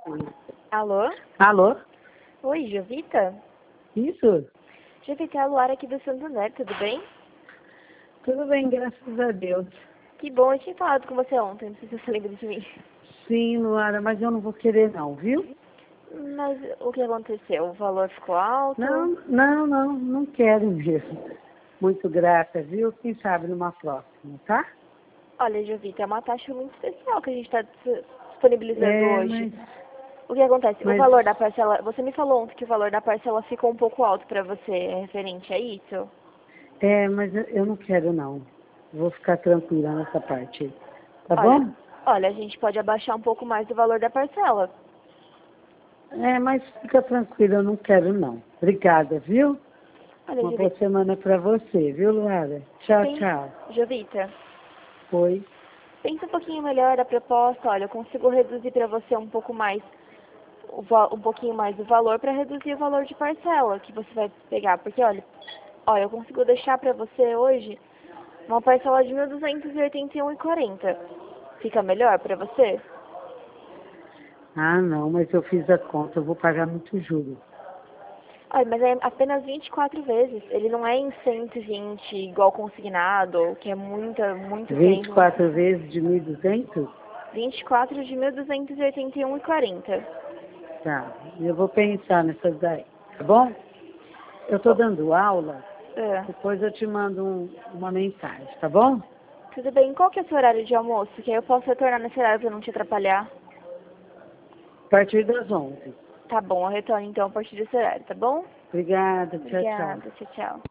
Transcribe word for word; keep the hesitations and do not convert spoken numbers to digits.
Alô? Alô? Oi, Jovita? Isso? Jovita, é a Luara aqui do Santander, tudo bem? Tudo bem, graças a Deus. Que bom, eu tinha falado com você ontem, não sei se você lembra de mim. Sim, Luara, mas eu não vou querer não, viu? Mas o que aconteceu? O valor ficou alto? Não, não, não, não quero mesmo. Muito grata, viu? Quem sabe numa próxima, tá? Olha, Jovita, é uma taxa muito especial que a gente está disponibilizando É, hoje. mas... O que acontece? mas... O valor da parcela... Você me falou ontem que o valor da parcela ficou um pouco alto para você, é referente a isso? É, mas eu- eu não quero não. Vou ficar tranquila nessa parte aí. Tá Olha, bom? olha, a gente pode abaixar um pouco mais o valor da parcela. É, mas fica tranquila, eu não quero não. Obrigada, viu? Olha, Uma boa Jovita, semana pra você, viu, Luara? Tchau, pen... tchau. Jovita, Oi. pensa um pouquinho melhor a proposta. Olha, eu consigo reduzir para você um pouco mais, o va- um pouquinho mais o valor para reduzir o valor de parcela que você vai pegar. Porque, olha, olha, eu consigo deixar para você hoje uma parcela de mil duzentos e oitenta e um e quarenta. Fica melhor para você? Ah, não, mas eu fiz a conta, eu vou pagar muito juro. Olha, mas é apenas vinte e quatro vezes. Ele não é em cento e vinte igual consignado, que é muita, muito vinte e tempo. quatro vezes de mil e duzentos? vinte e quatro de mil duzentos e oitenta e um e quarenta. Tá, eu vou pensar nessas daí, tá bom? Eu tô dando aula, É. depois eu te mando um- uma mensagem, tá bom? Tudo bem, qual que é o seu horário de almoço? Que aí eu posso retornar nesse horário pra não te atrapalhar. A partir das onze. Tá bom, eu retorno então a partir desse horário, tá bom? Obrigada, tchau, tchau. Obrigada, tchau, tchau.